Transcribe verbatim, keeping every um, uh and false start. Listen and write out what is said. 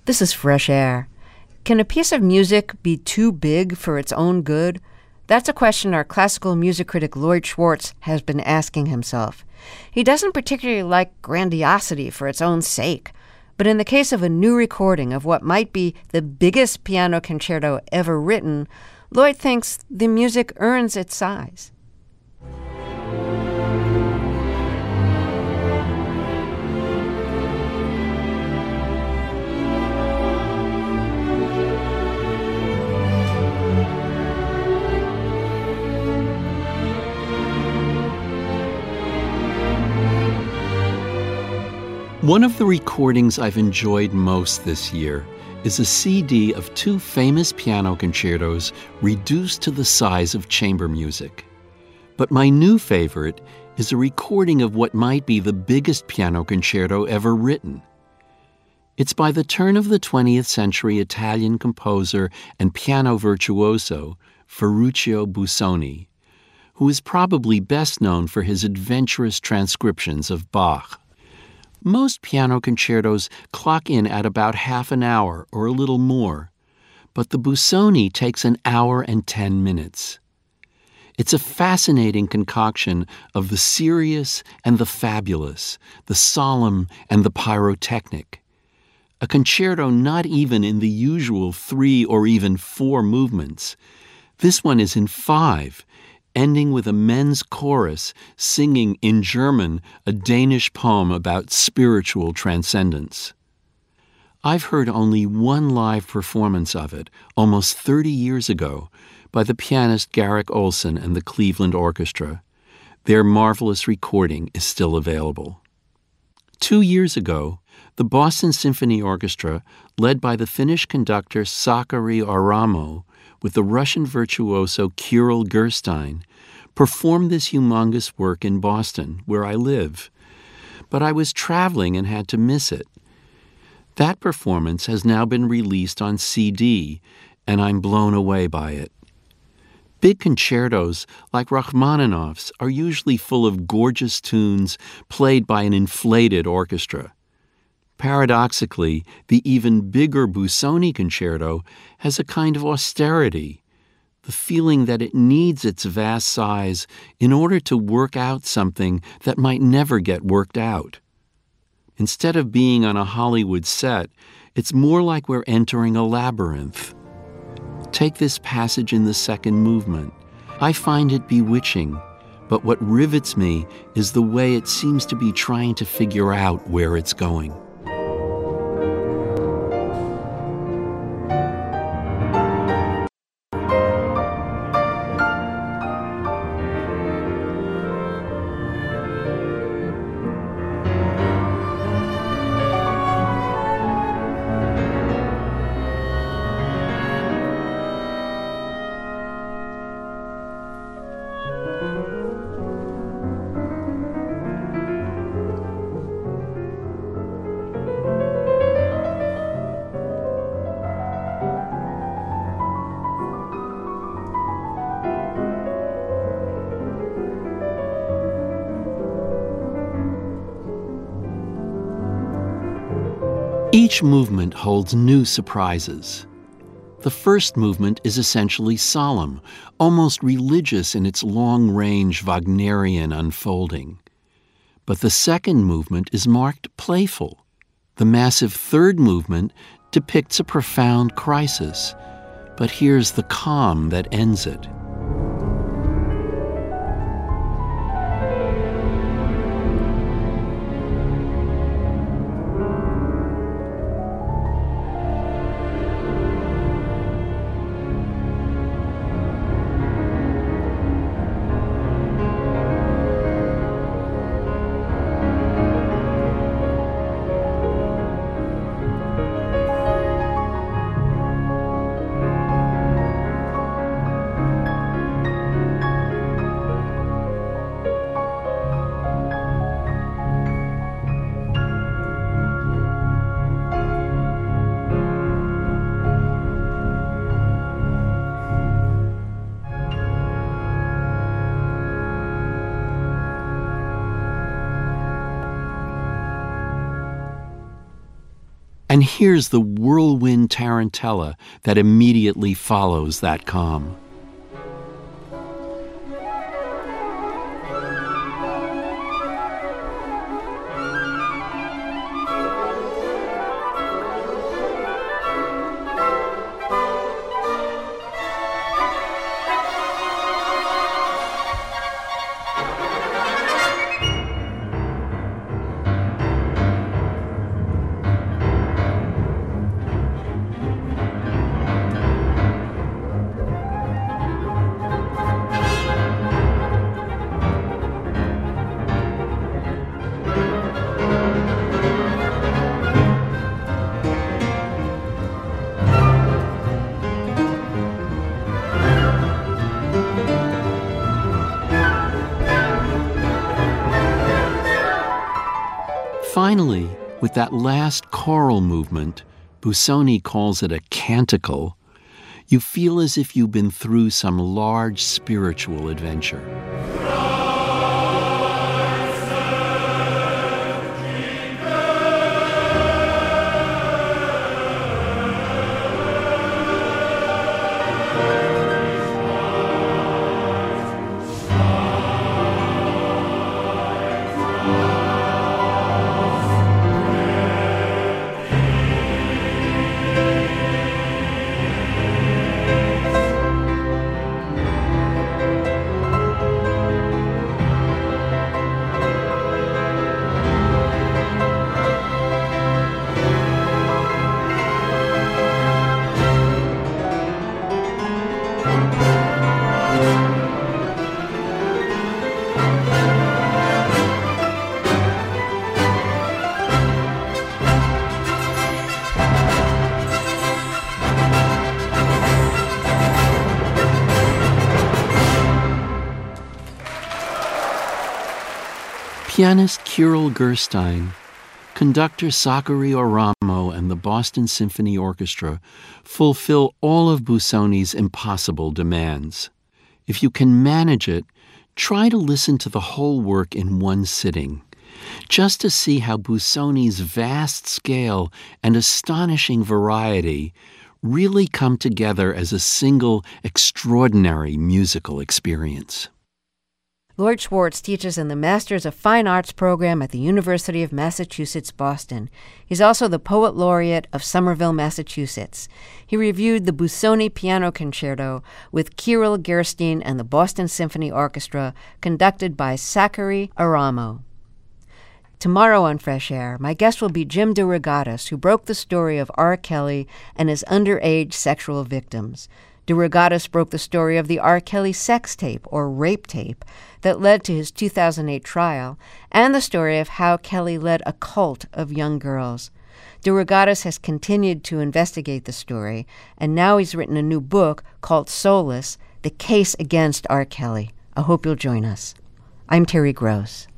This is Fresh Air. Can a piece of music be too big for its own good? That's a question our classical music critic Lloyd Schwartz has been asking himself. He doesn't particularly like grandiosity for its own sake, but in the case of a new recording of what might be the biggest piano concerto ever written, Lloyd thinks the music earns its size. One of the recordings I've enjoyed most this year is a C D of two famous piano concertos reduced to the size of chamber music. But my new favorite is a recording of what might be the biggest piano concerto ever written. It's by the turn of the twentieth century Italian composer and piano virtuoso Ferruccio Busoni, who is probably best known for his adventurous transcriptions of Bach. Most piano concertos clock in at about half an hour or a little more, but the Busoni takes an hour and ten minutes. It's a fascinating concoction of the serious and the fabulous, the solemn and the pyrotechnic. A concerto not even in the usual three or even four movements. This one is in five, ending with a men's chorus singing in German a Danish poem about spiritual transcendence. I've heard only one live performance of it, almost thirty years ago, by the pianist Garrick Olson and the Cleveland Orchestra. Their marvelous recording is still available. Two years ago, the Boston Symphony Orchestra, led by the Finnish conductor Sakari Oramo, with the Russian virtuoso Kirill Gerstein, performed this humongous work in Boston, where I live. But I was traveling and had to miss it. That performance has now been released on C D, and I'm blown away by it. Big concertos, like Rachmaninoff's, are usually full of gorgeous tunes played by an inflated orchestra. Paradoxically, the even bigger Busoni concerto has a kind of austerity, the feeling that it needs its vast size in order to work out something that might never get worked out. Instead of being on a Hollywood set, it's more like we're entering a labyrinth. Take this passage in the second movement. I find it bewitching, but what rivets me is the way it seems to be trying to figure out where it's going. Each movement holds new surprises. The first movement is essentially solemn, almost religious in its long-range Wagnerian unfolding. But the second movement is marked playful. The massive third movement depicts a profound crisis, but here's the calm that ends it. And here's the whirlwind tarantella that immediately follows that calm. Finally, with that last choral movement, Busoni calls it a canticle, you feel as if you've been through some large spiritual adventure. Pianist Kirill Gerstein, conductor Sakari Oramo, and the Boston Symphony Orchestra fulfill all of Busoni's impossible demands. If you can manage it, try to listen to the whole work in one sitting, just to see how Busoni's vast scale and astonishing variety really come together as a single extraordinary musical experience. Lloyd Schwartz teaches in the Masters of Fine Arts program at the University of Massachusetts, Boston. He's also the Poet Laureate of Somerville, Massachusetts. He reviewed the Busoni Piano Concerto with Kirill Gerstein and the Boston Symphony Orchestra, conducted by Sakari Oramo. Tomorrow on Fresh Air, my guest will be Jim DeRogatis, who broke the story of R. Kelly and his underage sexual victims. DeRogatis broke the story of the R. Kelly sex tape, or rape tape, that led to his two thousand eight trial, and the story of how Kelly led a cult of young girls. DeRogatis has continued to investigate the story, and now he's written a new book called Soulless, The Case Against R. Kelly. I hope you'll join us. I'm Terry Gross.